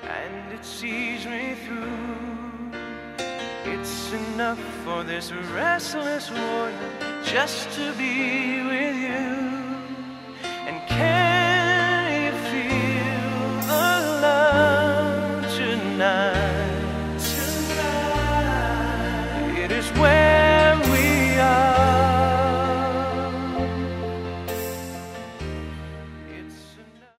and it sees me through. It's enough for this restless warrior just to be with you. And can you feel the love tonight? It is when